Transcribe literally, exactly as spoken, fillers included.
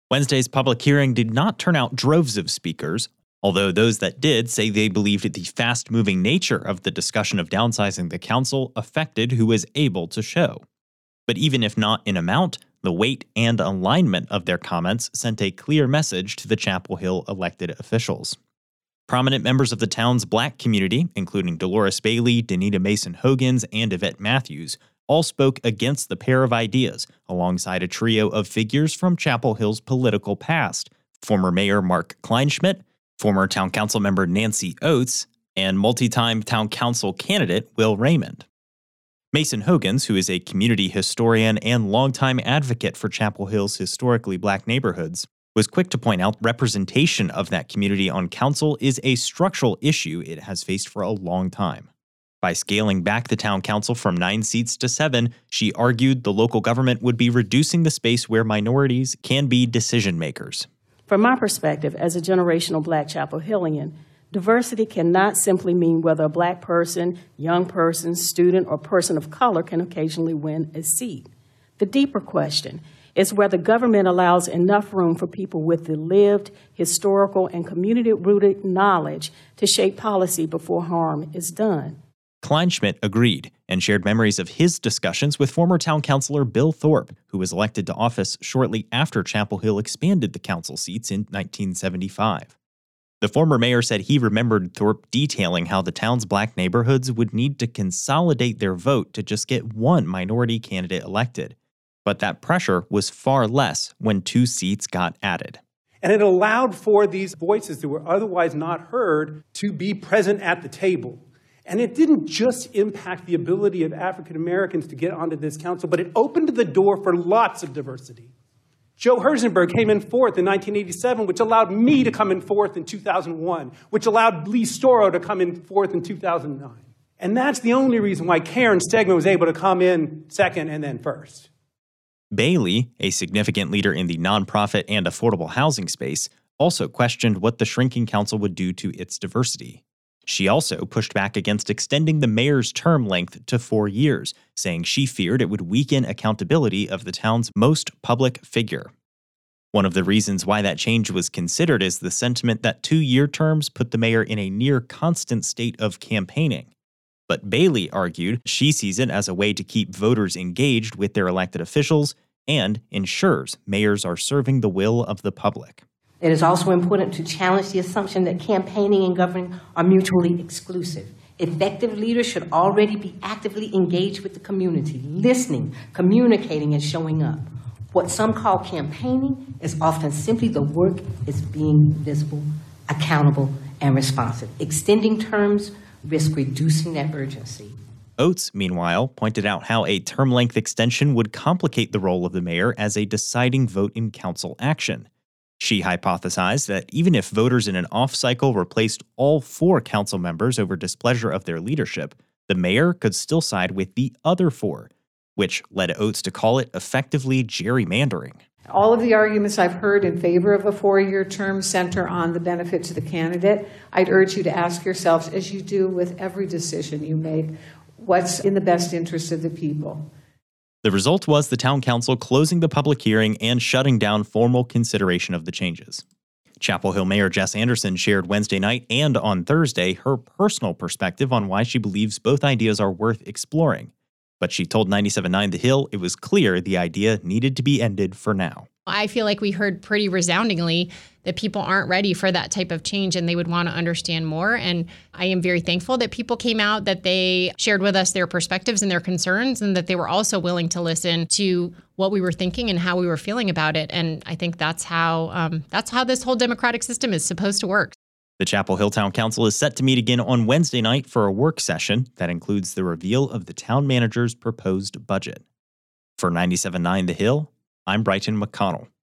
Wednesday's public hearing did not turn out droves of speakers, although those that did say they believed the fast-moving nature of the discussion of downsizing the council affected who was able to show. But even if not in amount, the weight and alignment of their comments sent a clear message to the Chapel Hill elected officials. Prominent members of the town's black community, including Dolores Bailey, Danita Mason-Hogans, and Yvette Matthews, all spoke against the pair of ideas, alongside a trio of figures from Chapel Hill's political past: former Mayor Mark Kleinschmidt, former Town Council member Nancy Oates, and multi-time Town Council candidate Will Raymond. Mason-Hogans, who is a community historian and longtime advocate for Chapel Hill's historically black neighborhoods, was quick to point out representation of that community on council is a structural issue it has faced for a long time. By scaling back the town council from nine seats to seven, she argued the local government would be reducing the space where minorities can be decision makers. From my perspective as a generational black Chapel Hillian, diversity cannot simply mean whether a black person, young person, student, or person of color can occasionally win a seat. The deeper question is whether government allows enough room for people with the lived, historical, and community-rooted knowledge to shape policy before harm is done. Kleinschmidt agreed and shared memories of his discussions with former town councilor Bill Thorpe, who was elected to office shortly after Chapel Hill expanded the council seats in nineteen seventy-five. The former mayor said he remembered Thorpe detailing how the town's black neighborhoods would need to consolidate their vote to just get one minority candidate elected. But that pressure was far less when two seats got added. And it allowed for these voices that were otherwise not heard to be present at the table. And it didn't just impact the ability of African Americans to get onto this council, but it opened the door for lots of diversity. Joe Herzenberg came in fourth in nineteen eighty-seven, which allowed me to come in fourth in two thousand one, which allowed Lee Storrow to come in fourth in two thousand nine. And that's the only reason why Karen Stegman was able to come in second and then first. Bailey, a significant leader in the nonprofit and affordable housing space, also questioned what the shrinking council would do to its diversity. She also pushed back against extending the mayor's term length to four years, saying she feared it would weaken accountability of the town's most public figure. One of the reasons why that change was considered is the sentiment that two-year terms put the mayor in a near-constant state of campaigning. But Bailey argued she sees it as a way to keep voters engaged with their elected officials and ensures mayors are serving the will of the public. It is also important to challenge the assumption that campaigning and governing are mutually exclusive. Effective leaders should already be actively engaged with the community, listening, communicating, and showing up. What some call campaigning is often simply the work is being visible, accountable, and responsive. Extending terms risk reducing that urgency. Oates, meanwhile, pointed out how a term length extension would complicate the role of the mayor as a deciding vote in council action. She hypothesized that even if voters in an off-cycle replaced all four council members over displeasure of their leadership, the mayor could still side with the other four, which led Oates to call it effectively gerrymandering. All of the arguments I've heard in favor of a four-year term center on the benefit to the candidate. I'd urge you to ask yourselves, as you do with every decision you make, what's in the best interest of the people? The result was the town council closing the public hearing and shutting down formal consideration of the changes. Chapel Hill Mayor Jess Anderson shared Wednesday night and on Thursday her personal perspective on why she believes both ideas are worth exploring. But she told ninety-seven point nine The Hill it was clear the idea needed to be ended for now. I feel like we heard pretty resoundingly that people aren't ready for that type of change and they would want to understand more. And I am very thankful that people came out, that they shared with us their perspectives and their concerns, and that they were also willing to listen to what we were thinking and how we were feeling about it. And I think that's how um, that's how this whole democratic system is supposed to work. The Chapel Hill Town Council is set to meet again on Wednesday night for a work session that includes the reveal of the town manager's proposed budget. For ninety-seven point nine The Hill, I'm Brighton McConnell.